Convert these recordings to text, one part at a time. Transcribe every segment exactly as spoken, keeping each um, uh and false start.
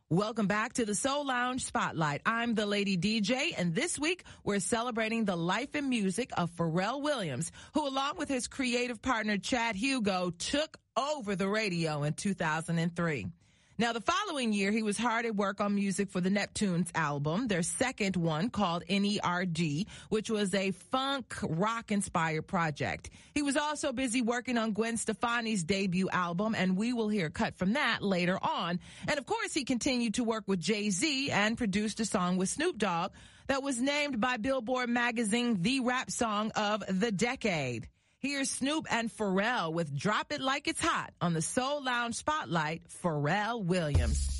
Welcome back to the Soul Lounge Spotlight. I'm the Lady D J, and this week we're celebrating the life and music of Pharrell Williams, who along with his creative partner Chad Hugo took over the radio in two thousand three. Now, the following year, he was hard at work on music for the Neptunes album, their second one called N E R D, which was a funk rock-inspired project. He was also busy working on Gwen Stefani's debut album, and we will hear a cut from that later on. And, of course, he continued to work with Jay-Z and produced a song with Snoop Dogg that was named by Billboard magazine the rap song of the decade. Here's Snoop and Pharrell with Drop It Like It's Hot on the Soul Lounge Spotlight, Pharrell Williams.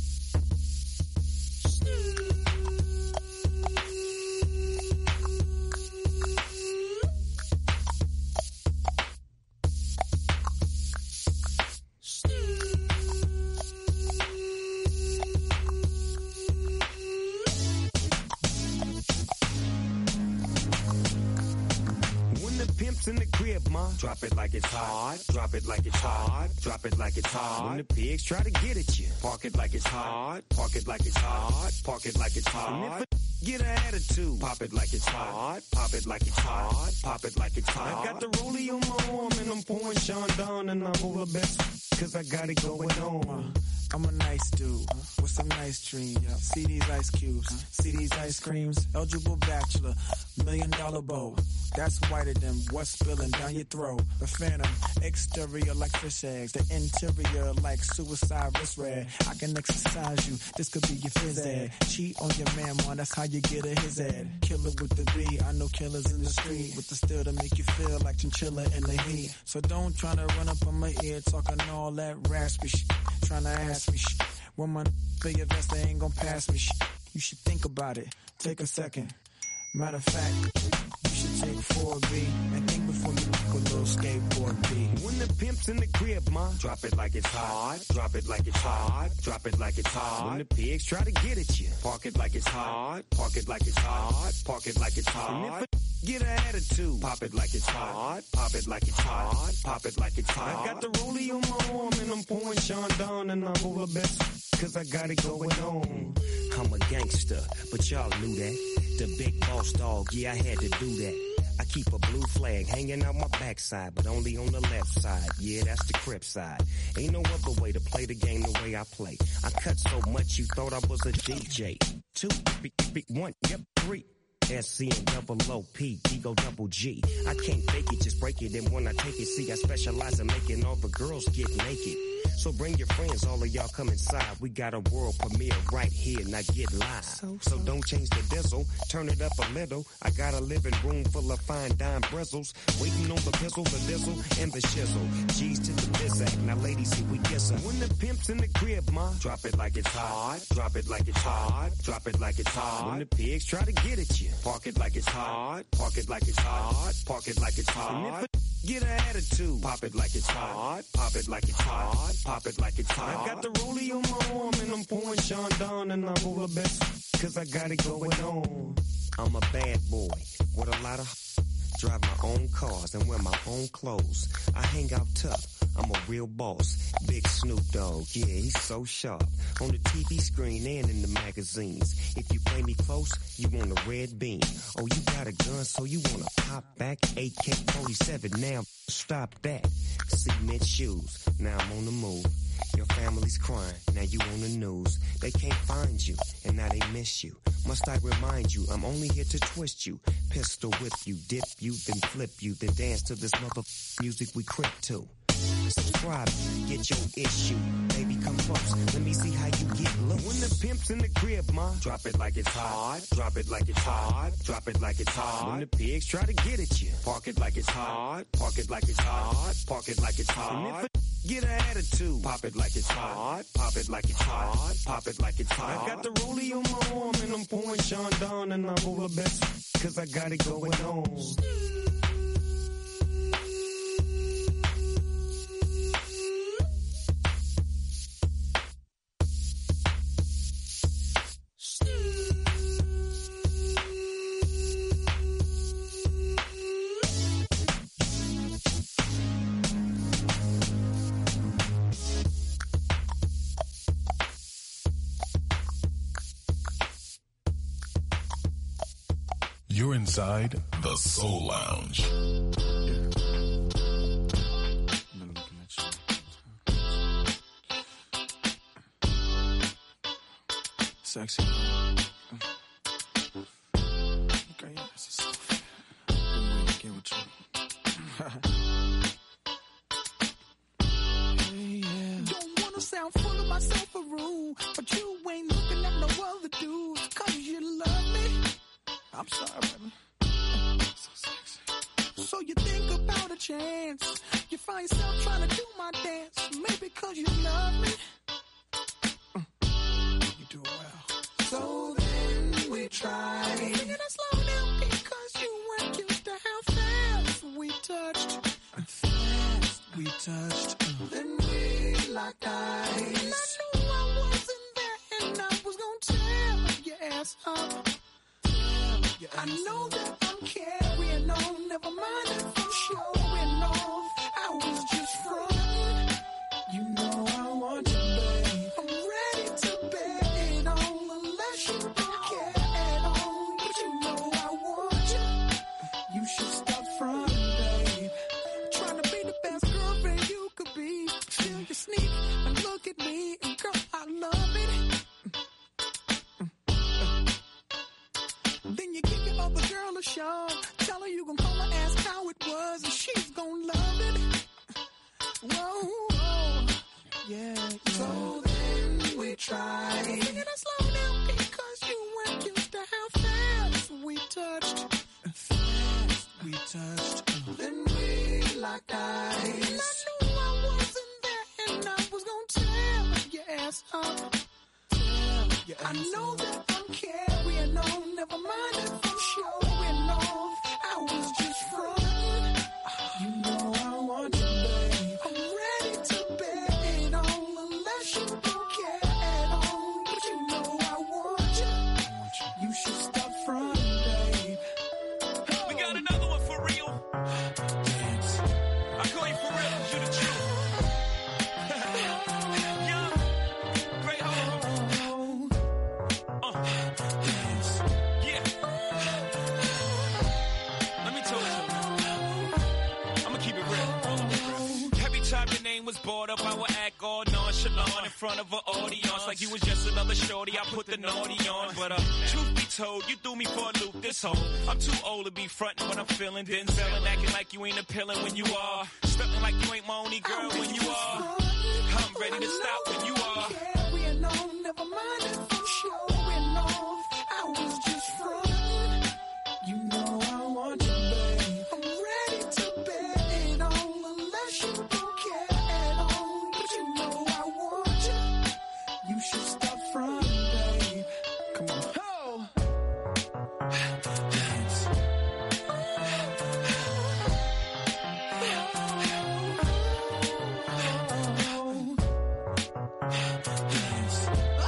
In the crib, ma. Drop it like it's hot. Drop it like it's hot. Drop it like it's hot. When the pigs try to get at you, park it like it's hot. Park it like it's hot. Park it like it's hot. And if a get an attitude, pop it like it's hot. Pop it like it's hot. Pop it like it's hot. I got the rollie on my arm and I'm pouring Sean down and I'm all the best cause I got it going on. I'm a nice dude with some nice dreams. See these ice cubes, see these ice creams. Eligible bachelor, million dollar bow. That's whiter than what's spilling down your throat. The phantom, exterior like fish eggs. The interior like suicide wrist red. I can exercise you, this could be your phys ed. Cheat on your man, man, that's how you get a his ed. Killer with the B, I know killers in the street. With the steel to make you feel like chinchilla in the heat. So don't try to run up on my ear talking all that raspy shit. Trying to ask me shit. When my for your vest, they ain't gonna pass me shit. You should think about it, take a second. Matter of fact, you should take four B and think before you pick a little skateboard B. When the pimp's in the crib, ma, drop it like it's hot. Drop it like it's hot. Drop it like it's hot. When the pigs try to get at you, park it like it's hot. Park it like it's hot. Park it like it's hot. And if a get an attitude, pop it like it's hot. Pop it like it's hot. Pop it like it's hot. I got the rollie on my arm and I'm pouring Sean down and I'm all the best cause I got it going on. I'm a gangster, but y'all knew that. The big boss dog, yeah, I had to do that. I keep a blue flag hanging out my backside, but only on the left side. Yeah, that's the Crip side. Ain't no other way to play the game the way I play. I cut so much you thought I was a D J. Two, big, big, one, yep, three. S C and double O P, Ego double G. I can't fake it, just break it. And when I take it, see, I specialize in making all the girls get naked. So bring your friends, all of y'all come inside. We got a world premiere right here, now get live. So, so. so don't change the diesel, turn it up a little. I got a living room full of fine dime bristles. Waiting on the pistol, the dizzle, and the shizzle. G's to the bizac, now ladies, here we kiss her. When the pimp's in the crib, ma, drop it like it's hot. Drop it like it's hot. Drop it like it's hot. When the pigs try to get at you, park it like it's hot. Park it like it's hot. Park it like it's hot. And if a get an attitude, pop it like it's hot. Pop it like it's hot. Pop it like it's hot. I got the rollie on my arm and I'm pouring Sean down and I'm all the best cause I got it going on. I'm a bad boy with a lot of drive my own cars and wear my own clothes. I hang out tough. I'm a real boss. Big Snoop Dogg, yeah, he's so sharp. On the T V screen and in the magazines. If you play me close, you want a red beam. Oh, you got a gun, so you wanna pop back? A K forty-seven, now stop that. Cement shoes, now I'm on the move. Your family's crying, now you on the news. They can't find you, and now they miss you. Must I remind you, I'm only here to twist you. Pistol whip you, dip you, then flip you, then dance to this mother music we crip to. Subscribe, get your issue. Baby, come close, let me see how you get loose. When the pimp's in the crib, ma, drop it like it's hot. Drop it like it's hot. Drop it like it's hot. When the pigs try to get at you, park it like it's hot. Park it like it's hot. Park it like it's hot. And if a get an attitude, pop it like it's hot. Pop it like it's hot. Pop it like it's hot. I got the rollie on my arm and I'm pouring Sean down and I'm all the best cause I got it going on. You're inside the Soul Lounge. Yeah. Sexy. Okay, yeah, this is so fair. I've been waiting to get with you. Hey, yeah. Don't wanna sound full of myself a rule, but you ain't looking at no other dudes, cause you love me. I'm sorry, baby. So sexy. So you think about a chance. You find yourself trying to do my dance. Maybe cause you love me. You do well. So then we tried. Taking it slow down because you weren't used to how fast we touched. Fast we touched. Then we locked eyes. And I knew I wasn't there and I was gonna tear your ass up. I know that I'm carrying on. Never mind if I'm showing off. I was just frontin'. You know I want you, babe. I'm ready to bet it on unless you don't care at all. But you know I want you. You should stop frontin', babe. Trying to be the best girlfriend you could be. Still you sneak and look at me, and girl, I love it. Then you give your other girl a shot. Tell her you gon' call her, ask how it was, and she's gon' love it. Whoa, whoa. Yeah, yeah. So then we tried. Taking it slow down because you weren't used to how fast we touched. Fast we touched. Then we locked eyes. And I knew I wasn't there and I was gon' tear your ass up. Your ass I know up. That I'm carrying on. Never mind if I'm showing off. I was just frontin'. You know I want you, babe. I'm ready to bet it on unless you don't care at all. But you know I want you. You should stop frontin', babe. We got another one for real. Dance. I call you for real, you the truth. Young, great home. Uh. Dance. Yeah. Let me tell you something. I'ma keep it real. Hold on. Every time your name was brought up, I would act all nonchalant in front of an audience. Like you was just another shorty, I put the naughty on. But uh, truth be told, you threw me for a loop this whole. I'm too old to be frontin' when I'm feeling Denzel and acting like you ain't appealing when you are. Stuntin' like you ain't my only girl when you are. I'm ready to stop when you are. Carrying on, never mind if I'm showing off. I was just frontin'. You know I want you, babe. I'm ready to bet it on unless you don't care at all. But you know I want you. You should stop frontin', babe. Come on. Oh. Dance. Dance.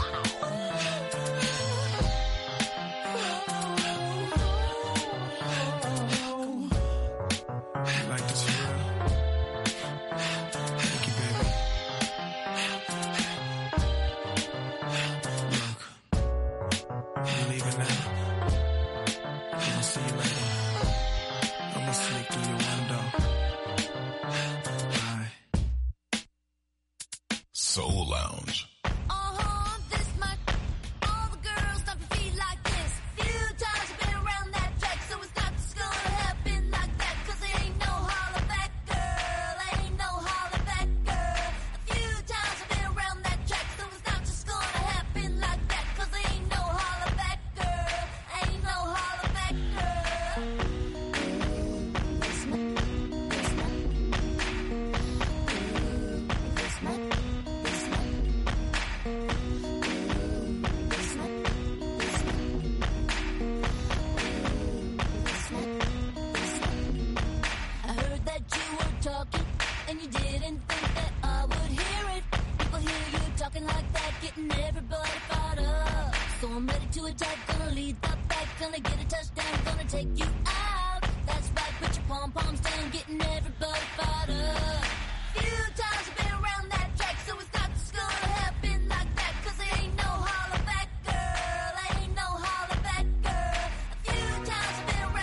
You like this for real? Thank you, baby. Look, I'm leaving now. I'ma see you later. I'ma sneak through your window. Bye. Soul Lounge. Uh-huh, this might all the girls stop to feel like this. Few times I've been around that track, so it's not just gonna happen like that. Cause there ain't no holler back, girl. Ain't no holler back, girl. A few times I've been around that track, so it's not just gonna happen like that. Cause there ain't no holler back, girl. Ain't no holler back, girl. This might, this might, this might, this might. I heard that you were talking, and you didn't think that I would hear it. People hear you talking like that, getting everybody fired up. So I'm ready to attack, gonna lead the back, gonna get a touchdown, gonna take you out. That's right, put your pom-poms down, getting everybody fired up. Few times I've been around that track, so it's not just gonna happen like that. Cause there ain't no holler back, girl. Ain't no holler back, girl. A few times I've been around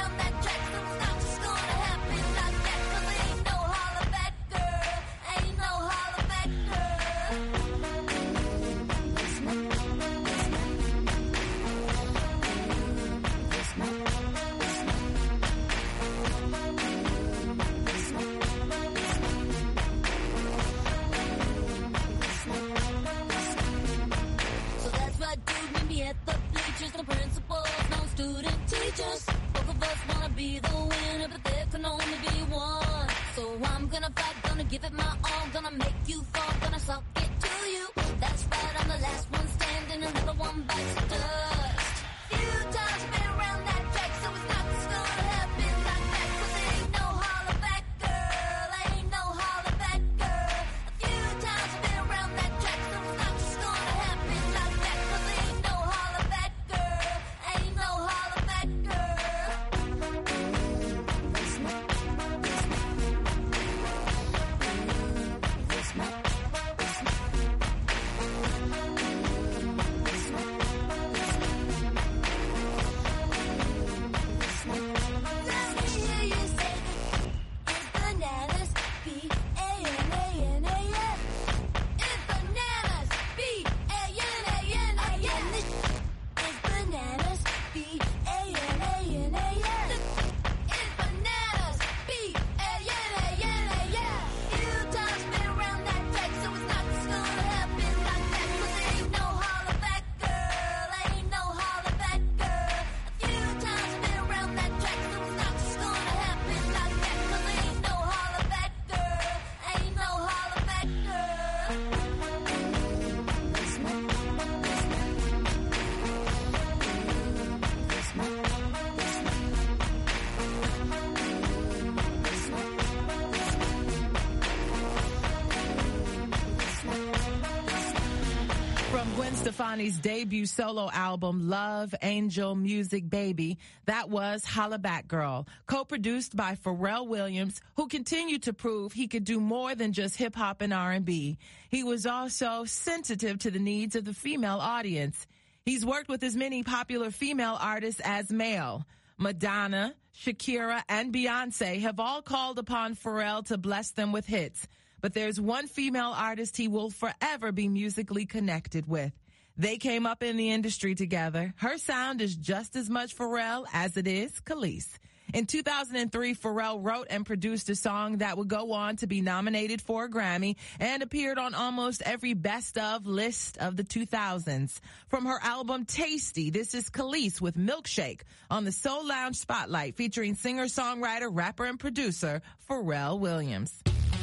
Gwen Stefani's debut solo album, Love, Angel, Music, Baby. That was Holla Back Girl, co-produced by Pharrell Williams, who continued to prove he could do more than just hip-hop and R and B. He was also sensitive to the needs of the female audience. He's worked with as many popular female artists as male. Madonna, Shakira, and Beyonce have all called upon Pharrell to bless them with hits. But there's one female artist he will forever be musically connected with. They came up in the industry together. Her sound is just as much Pharrell as it is Khalees. In two thousand three, Pharrell wrote and produced a song that would go on to be nominated for a Grammy and appeared on almost every best of list of the two thousands. From her album Tasty, this is Khalees with Milkshake on the Soul Lounge Spotlight, featuring singer-songwriter, rapper, and producer Pharrell Williams.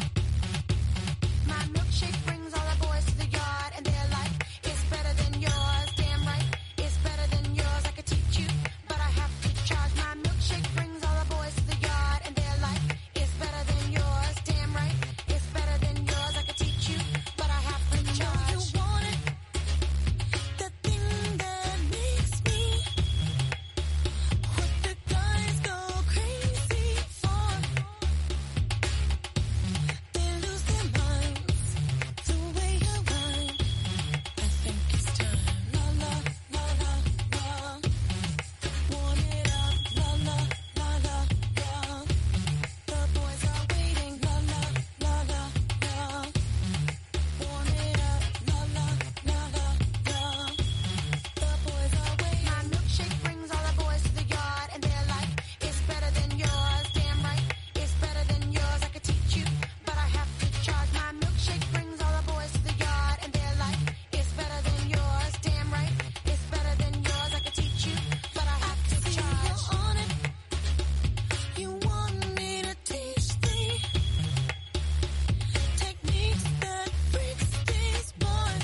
My milkshake brings all the boys to the yard, and they're like, it's better than yours. Damn right, it's better than yours. I could teach you, but I have to charge. My milkshake brings all the boys to the yard, and they're like, it's better than yours. Damn right, it's better than yours. I could teach you, but I have to charge. You want it, the thing that makes me, what the guys go crazy for. They lose their minds, the way you rhyme. I think it's time. La la la la la. Warm it up. La la la la la. The boys are waiting. La la la la la. Warm it up. La la la la la. The boys are waiting. My milkshake brings all the boys to the yard, and they're like, it's better than yours. Damn right, it's better than yours. I could teach you, but I have to charge. My milkshake brings all the boys to the yard, and they're like, it's better than yours. Damn right, it's better than yours. I could teach you, but I have to charge. You're on it. You want me to teach thee techniques that freaks these boys.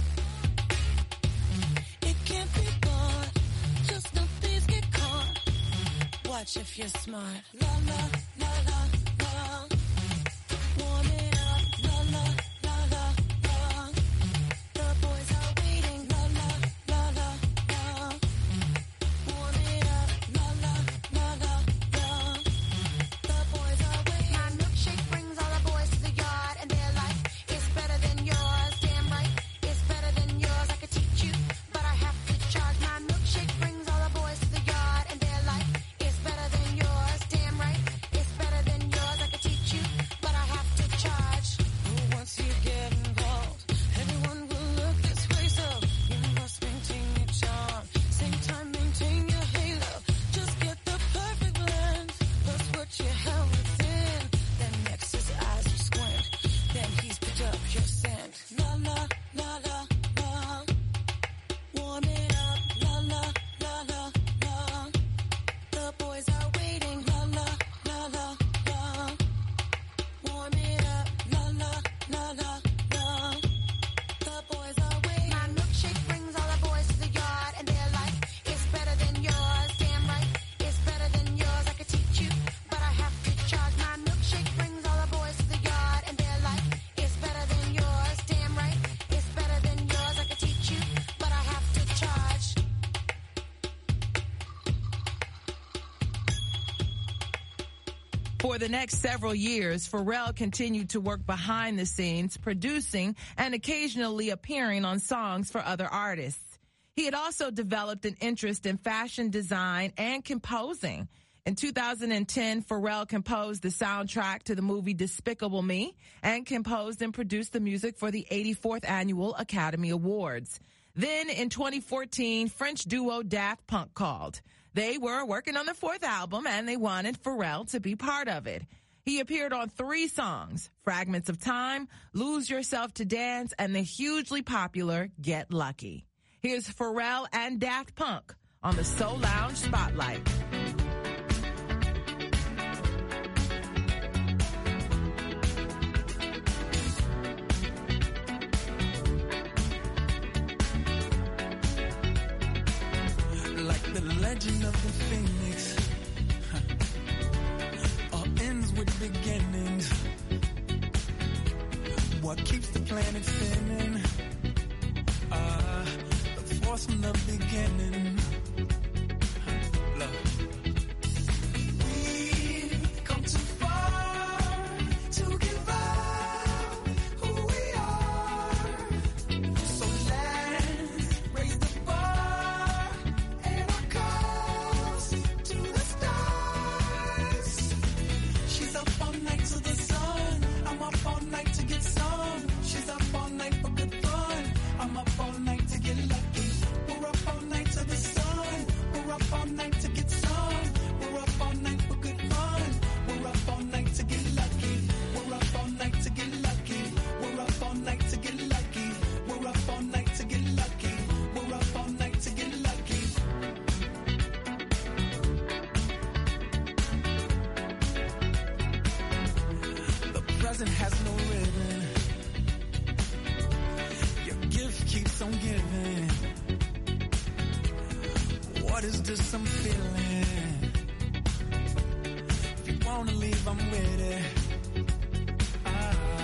It can't be bought. Just no thieves get caught. Watch if you're smart. La la la la la. Warm it up. La la la la la. The boys are waiting. La la la la la. Warm it up. La la la la la. The boys are waiting. My milkshake brings all the boys to the yard, and they're like, it's better than yours. Damn right, it's better than yours. I could teach you, but I have to charge. My milkshake brings all the boys to the yard, and they're like, it's better than yours. Damn right, it's better than yours. I could teach you, but I have to charge. Once you get involved, everyone will look this way, so you must maintain your charm. Same time, maintain your halo. Just get the perfect blend. Plus what you held within. Then next his eyes will squint. Then he's picked up your scent. La la la la la. Warm it up. La la la la la. The boys are waiting. La la la la la. Warm it up. La la la la la. The boys are waiting. My milkshake brings all the boys to the yard, and they're like, it's better than yours. Damn right, it's better than yours. I could teach you, but I have to charge. My milkshake brings all the boys to the yard, and they're like, it's better than yours. Damn right, it's better than yours. I could teach you, but I have to charge. For the next several years, Pharrell continued to work behind the scenes, producing and occasionally appearing on songs for other artists. He had also developed an interest in fashion design and composing. In two thousand ten, Pharrell composed the soundtrack to the movie Despicable Me and composed and produced the music for the eighty-fourth Annual Academy Awards. Then in twenty fourteen, French duo Daft Punk called. They were working on their fourth album, and they wanted Pharrell to be part of it. He appeared on three songs, Fragments of Time, Lose Yourself to Dance, and the hugely popular Get Lucky. Here's Pharrell and Daft Punk on the Soul Lounge Spotlight. Like the legend of the phoenix, all ends with beginnings. What keeps the planet spinning? Uh, stars from the beginning. Look. We've come too far to give up who we are. So let's raise the bar and our cups to the stars. She's up all night to the sun. I'm up all night to get some. She's up all night for good fun. I'm up all night to get lucky. We're up all night to the sun. We're up all night to get some. We're up all night for good fun. We're up all night to get lucky. We're up all night to get lucky. We're up all night to get lucky. We're up all night to get lucky. We're up all night to get lucky. The present has no ribbon. Your gift keeps on giving. What is this I'm feeling? If you wanna leave, I'm with it. Ah.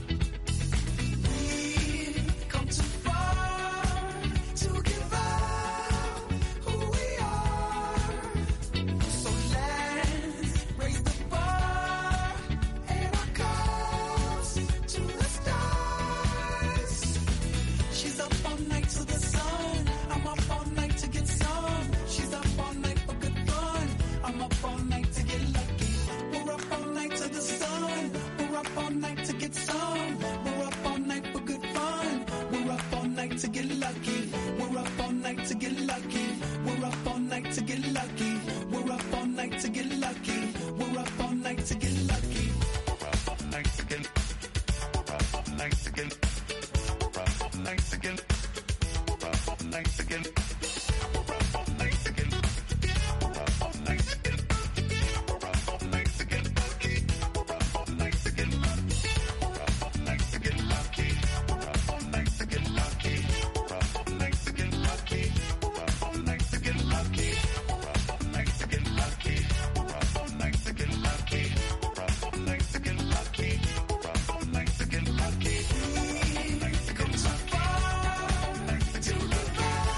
We've come too far to give up who we are. So let's raise the bar and our cups to the stars. She's up all night to the sun. I'm up all night to get some. She's up all night for good fun. I'm up all night to get lucky. We're up all night to the sun. We're up all night to get some. We're up all night for good fun. We're up all night to get lucky. We're up all night to get lucky. We're up all night to get lucky. We're up all night to get lucky. We're up all night to get lucky. We're up all night to get. We're up all night to get. We're up all night to get. We're up all night to get. We're up all night to get. We're up all night to get. We're up all night to get lucky. We're up all night to get lucky. We're up all night to get lucky. We're up all night to get lucky. We're up all night to get lucky. We're up all night to get lucky. We're up all night to get lucky. We're up all night to get lucky. We're up all night to get lucky. We're up all night to get lucky. Come too far to give up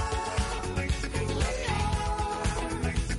who we are. So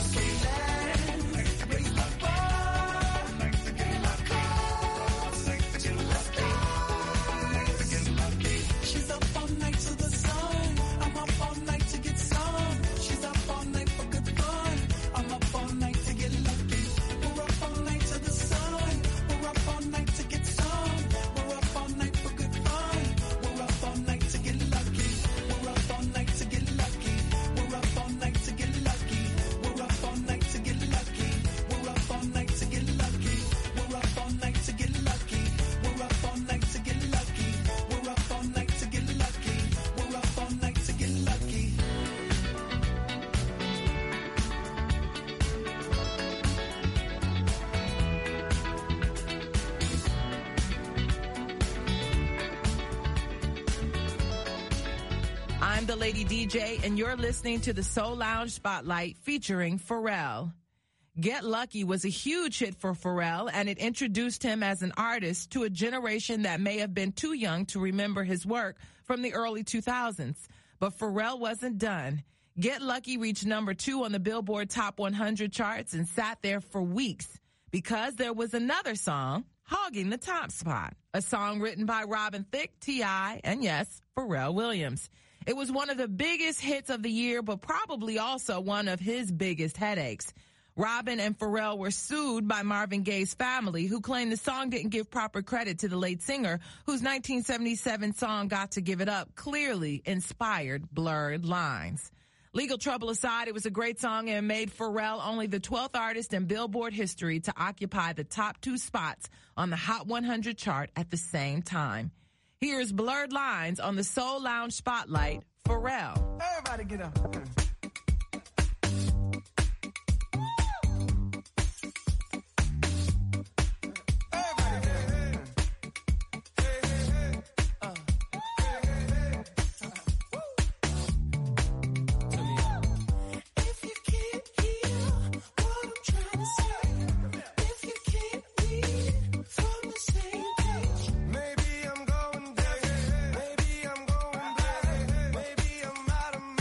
let's raise the bar and our cups to the stars. She's up all night to the sun. I'm up all night to get some. She's up all night for good fun. I'm up all night to get lucky. We're up all night to the sun. We're up all night to get some. We're up all night for good fun. We're up all night to get lucky. We're up all night to get lucky. We're up all night to get lucky. We're up all night to get lucky. We're up all night to get lucky. We're up all night to get lucky. We're up all night to get lucky. We're up all night to get lucky. We're up all night to get lucky. I'm the Lady D J, and you're listening to the Soul Lounge Spotlight featuring Pharrell. Get Lucky was a huge hit for Pharrell, and it introduced him as an artist to a generation that may have been too young to remember his work from the early two thousands. But Pharrell wasn't done. Get Lucky reached number two on the Billboard Top one hundred charts and sat there for weeks because there was another song hogging the top spot, a song written by Robin Thicke, T I, and yes, Pharrell Williams. It was one of the biggest hits of the year, but probably also one of his biggest headaches. Robin and Pharrell were sued by Marvin Gaye's family, who claimed the song didn't give proper credit to the late singer, whose nineteen seventy-seven song Got to Give It Up clearly inspired Blurred Lines. Legal trouble aside, it was a great song and made Pharrell only the twelfth artist in Billboard history to occupy the top two spots on the Hot one hundred chart at the same time. Here's Blurred Lines on the Soul Lounge Spotlight, Pharrell. Everybody get up. Maybe I'm going down, maybe I'm going down, maybe I'm out of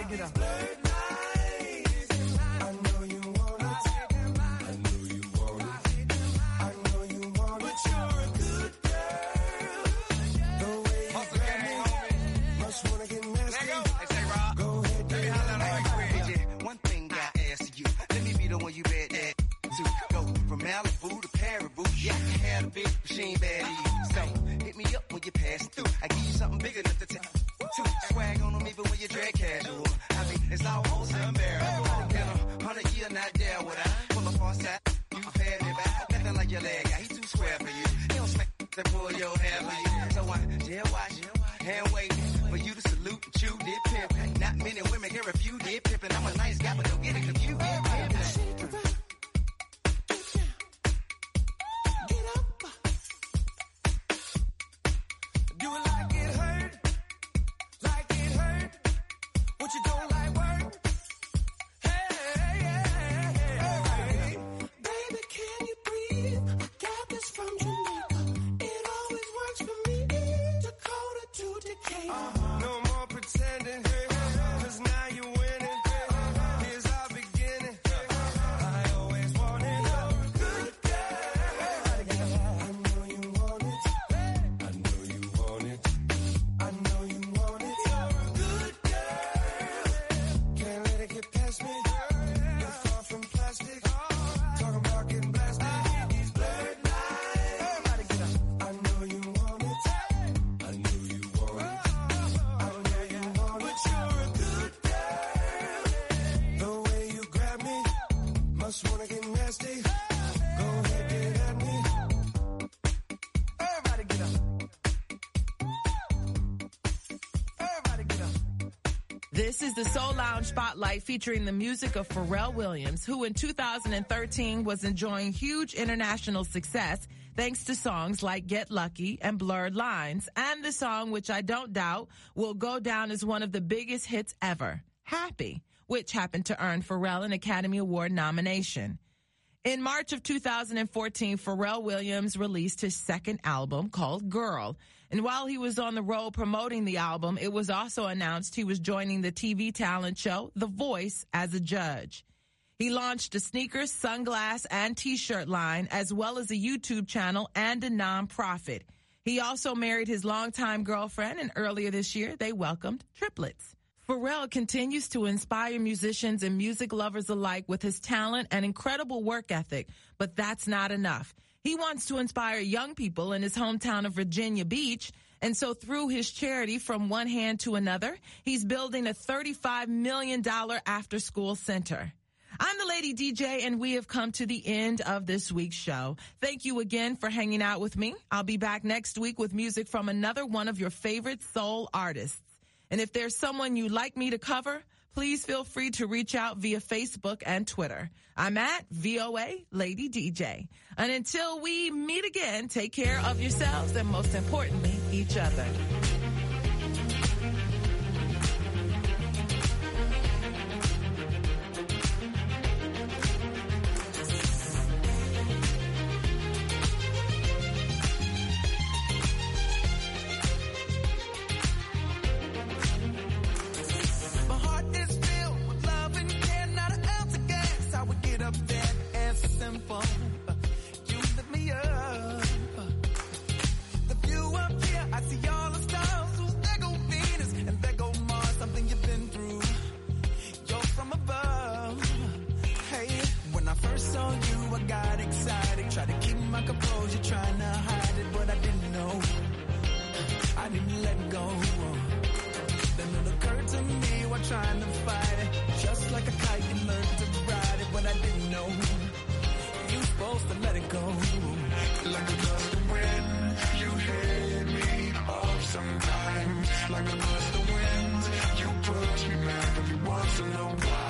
get up. Machine baddie. So hit me up when you pass through. I give you something big enough to take. Two swag on them even when you drag casual. I mean, it's all wholesale barrel. In a hundred year, not there would I pull up on side. You pay me back. Nothing like your leg guy. He too square for you. He don't smack to pull your hair for you. So I jail watch, hand wait for you to salute and chew dip pimp. Not many women can refuse dip pimping. I'm a nice guy, but don't get it confused. This is the Soul Lounge Spotlight featuring the music of Pharrell Williams, who in two thousand thirteen was enjoying huge international success thanks to songs like Get Lucky and Blurred Lines, and the song, which I don't doubt will go down as one of the biggest hits ever, Happy, which happened to earn Pharrell an Academy Award nomination. In March of two thousand fourteen, Pharrell Williams released his second album called Girl. And while he was on the road promoting the album, it was also announced he was joining the T V talent show The Voice as a judge. He launched a sneakers, sunglass, and t-shirt line, as well as a YouTube channel and a nonprofit. He also married his longtime girlfriend, and earlier this year, they welcomed triplets. Pharrell continues to inspire musicians and music lovers alike with his talent and incredible work ethic, but that's not enough. He wants to inspire young people in his hometown of Virginia Beach, and so through his charity From One Hand to Another, he's building a thirty-five million dollars after-school center. I'm the Lady D J, and we have come to the end of this week's show. Thank you again for hanging out with me. I'll be back next week with music from another one of your favorite soul artists. And if there's someone you'd like me to cover, please feel free to reach out via Facebook and Twitter. I'm at V O A Lady D J. And until we meet again, take care of yourselves and, most importantly, each other. Trying to fight it, just like a kite, you learn to ride it, but I didn't know you supposed to let it go. Like a gust of wind, you hit me off sometimes. Like a gust of wind, you push me back every once in a while.